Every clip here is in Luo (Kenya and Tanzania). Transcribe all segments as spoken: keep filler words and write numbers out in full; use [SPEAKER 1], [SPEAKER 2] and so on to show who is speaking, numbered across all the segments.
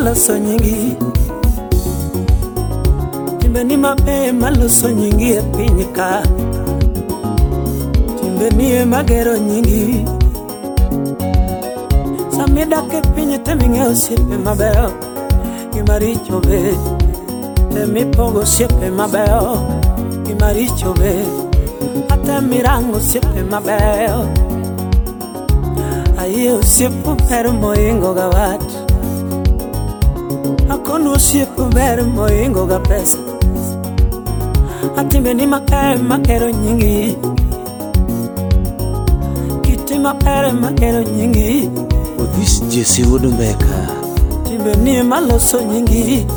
[SPEAKER 1] maloso nyingi, timbe ni mabe maloso nyingi e piny ka, timbe ni e magero nyingi. Samidak e piny teming'e osiepe mabeyo gi maricho be, temipogo osiepe mabeyo gi maricho be, atemirango osiepe mabeyo. Ayie osiepo ber moingo ga wat, akono osiepo ber moingo ga pesa, atimbe ni maber makero nyingi, kiti maber makero nyingi.
[SPEAKER 2] Odhis Jesse Wudumbeka,
[SPEAKER 1] timbe ni maloso nyingi.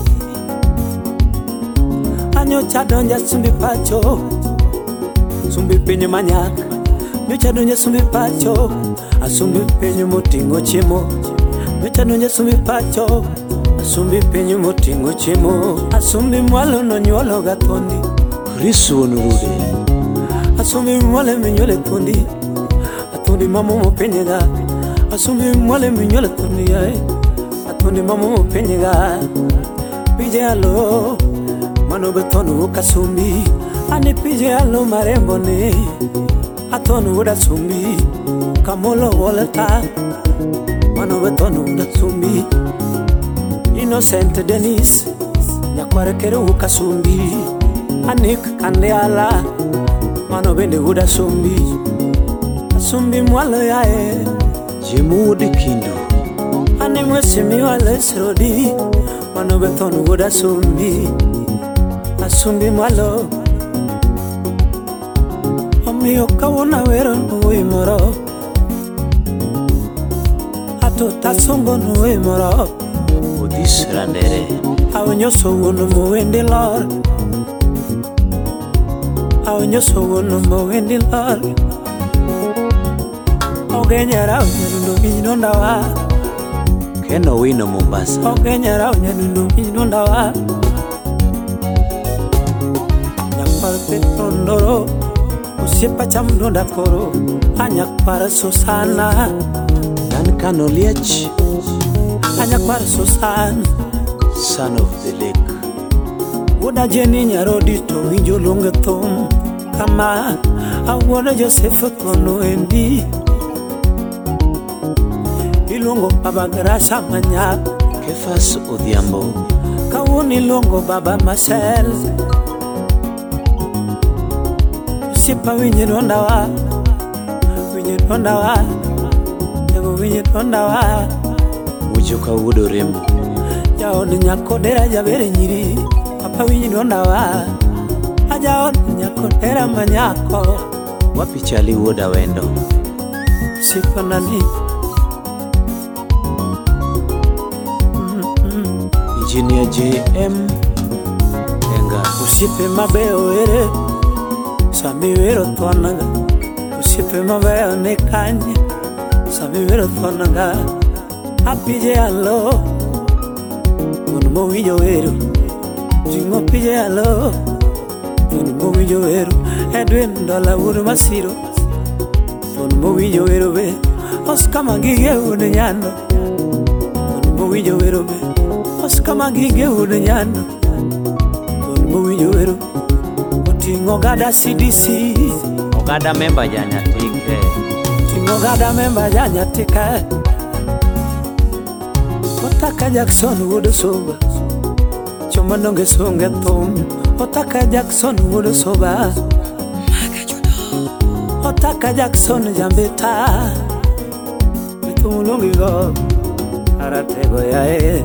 [SPEAKER 1] Anyocha donja sumbi pacho, sumbi piny manyak. Nyocha donja sumbi pacho, asumbi piny moting'o chiemo. Nyocha donja sumbi pacho, asumbi piny moting'o chiemo. Asumbi mwalo no nyuolo ga thondi,
[SPEAKER 2] Chris Wonurude,
[SPEAKER 1] asumbi mwale minyole thondi, athondi mamomo penyega. Asumbi mwale minyole thondi yae, athondi mamomo penyega. Pije alo mano betonu kasumbi, ani pije alo marembo ne, atonu uda sumbi, kamolo woleta, mano betonu uda sumbi. Innocent Dennis, nyakware kero kasumbi, anik kande ala, mano bende uda sumbi. Asumbi mwalo yae,
[SPEAKER 2] Jemudi Kindu,
[SPEAKER 1] ani mwesi miwale srodi, mano betonu uda sumbi. Asumbi mwalo, omiyo kawona wero nuwe moro, ato tasongo nuwe moro.
[SPEAKER 2] Odhis Randere,
[SPEAKER 1] Aonyoso wono mowendi lor, aonyoso wono mowendi lor. Ogenyara onyanundo minonda wa,
[SPEAKER 2] Keno Wino Mombasa,
[SPEAKER 1] ogenyara onyanundo minonda wa. Nyakpar Petondoro, usiepa chamdonda koro, anyakpar Susana,
[SPEAKER 2] Duncan Oliech,
[SPEAKER 1] anyakpar Susan,
[SPEAKER 2] son of the lake,
[SPEAKER 1] Woda Jenny Nyarodi to winjo lunge thum, kama awuoda Joseph kono endi, ilungo baba Grasa manyak,
[SPEAKER 2] Kefas Odhiambo,
[SPEAKER 1] kawuni ilungo baba Marcel. Sipa winye nonda wa, winye nonda wa, Jago winye nonda wa.
[SPEAKER 2] Mujoka Wudo Remo,
[SPEAKER 1] Jaon nyako dera jabere nyiri, Papa winye nonda wa, Ajaon nyako dera manyako.
[SPEAKER 2] Wapi Chali Wuda Wendo,
[SPEAKER 1] Sipa nani
[SPEAKER 2] Engineer J M Enga,
[SPEAKER 1] Usipe mabeo ere, Sami wero tuanaga. Usipe mabeo ne kanye, Sami wero tuanaga. Apije alo, Unmo wijo wero, Jingo pije alo, Unmo wijo wero. Edwin dola uru masiro, Unmo wijo wero be. Oscar magige une nyano, Unmo wijo wero be. Oscar magige une nyano, Unmo wijo wero. Tingo gada C D C,
[SPEAKER 2] Ogada member Janya Tike,
[SPEAKER 1] Tingo gada member Janya Tike. Otaka Jackson would soba, Chomanonge songe thum. Otaka Jackson would soba, Otaka Jackson jambeta. Bitumulungi go, Aratego yae,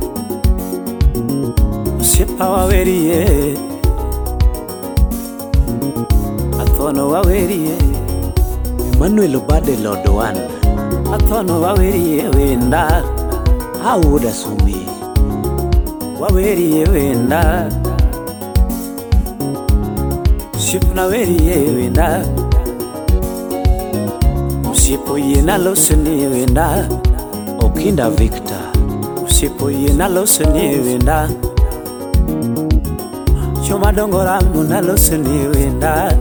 [SPEAKER 1] Sipa waweriye, Athono waweriye,
[SPEAKER 2] Emmanuel Obade Lodwan,
[SPEAKER 1] Athono waweriye wenda,
[SPEAKER 2] Awuda Sumbi,
[SPEAKER 1] waweriye wenda, Sipna weriye wenda, Usipo yena loseni wenda,
[SPEAKER 2] Okinda Victor,
[SPEAKER 1] Usipo yena loseni wenda, Choma dongora muna loseni wenda,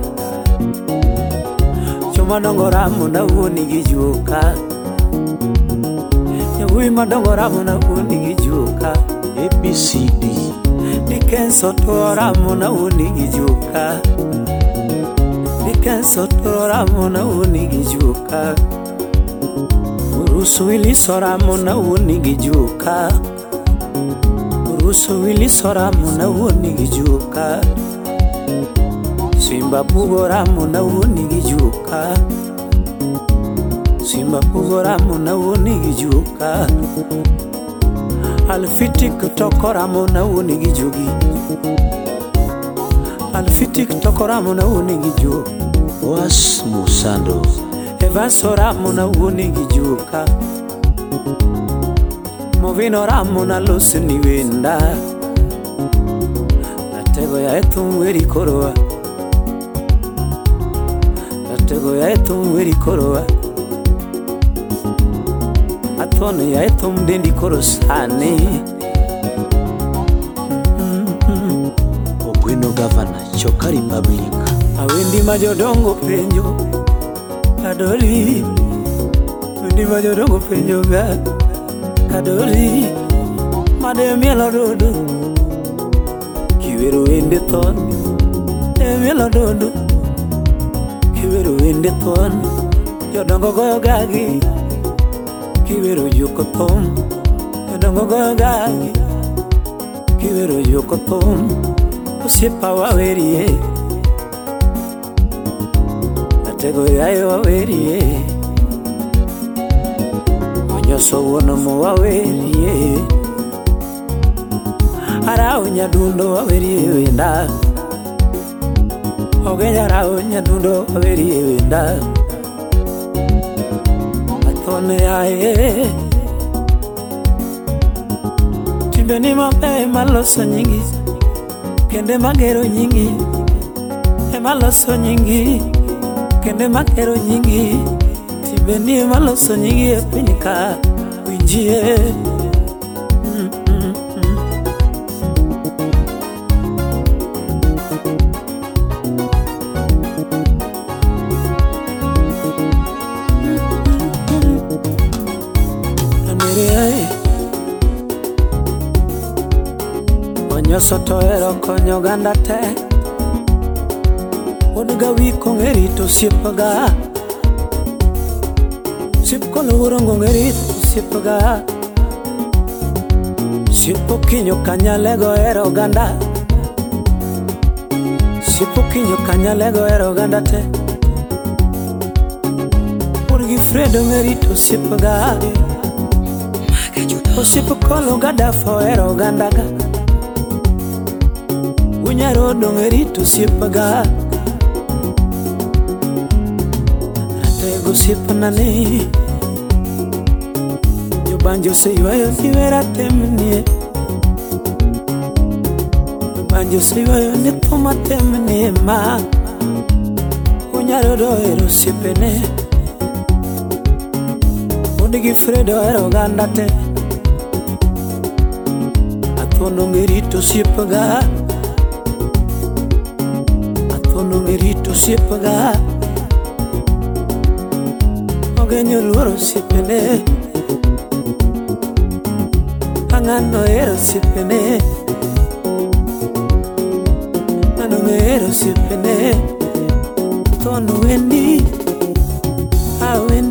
[SPEAKER 1] Choma dongora muna woni gijuka, Mbui madongo ramo na uni gijuka
[SPEAKER 2] A B C D
[SPEAKER 1] Dikenso to ramo na uni gijuka Dikenso to ramo na uni gijuka Urusu wili soramo na uni gijuka Urusu wili soramo na uni gijuka Simba bugoramo na uni gijuka Simba bugoramo na uni gijuka Alfitik tokoramo na uni gijugi Alfitik tokoramo na uni giju
[SPEAKER 2] Was Musando
[SPEAKER 1] Evanso ramo na uni gijuka Movino ramo na losini wenda Natego ya etum weri koroa Natego ya etum weri koroa Atone ya etum dendi korosane
[SPEAKER 2] Ogwino Governor Choka Republic
[SPEAKER 1] Awendi majodongo penjo Kadoli Awendi majodongo penjo ga Kadoli Mademiela dodo Kiwero wende ton Demiela dodo Kiwero wende ton Jodongo goyo gagi Kiwero yuko tom Jodongo goyo gagi Kiwero yuko tom Usipa wawerie Atego yae wawerie Onyoso wono mo wawerie Arao nyadundo wawerie wenda Ogenya arao nyadundo wawerie wenda Atone yae Timbe ni mabe maloso nyingi Kende magero nyingi Emaloso nyingi Kende magero nyingi Timbe ni maloso nyingi Epinika Winjie mm, mm, mm. Namirie Onyoso toero konyo ganda te Oduga wiko ngerito sipaga Sipko lurongo ngerito sipaga Sipo kinyo kanyalego ero ganda Sipo kinyo kanyalego ero ganda te Urgi fredo ngerito sipaga Sipo kolo gada fo ero ganda ga Unyaro dongerito sipaga Ratego sipanane Yobanjo se iwayo niwera temnie Yobanjo se iwayo nitoma temnie ma Unyaro doero sipene Udigi fredo ero gandate Atono ngerito sipaga Atono ngerito sipaga Ogenyo luoro sipene Angano ero sipene Ano ero sipene Tono wendi Awendi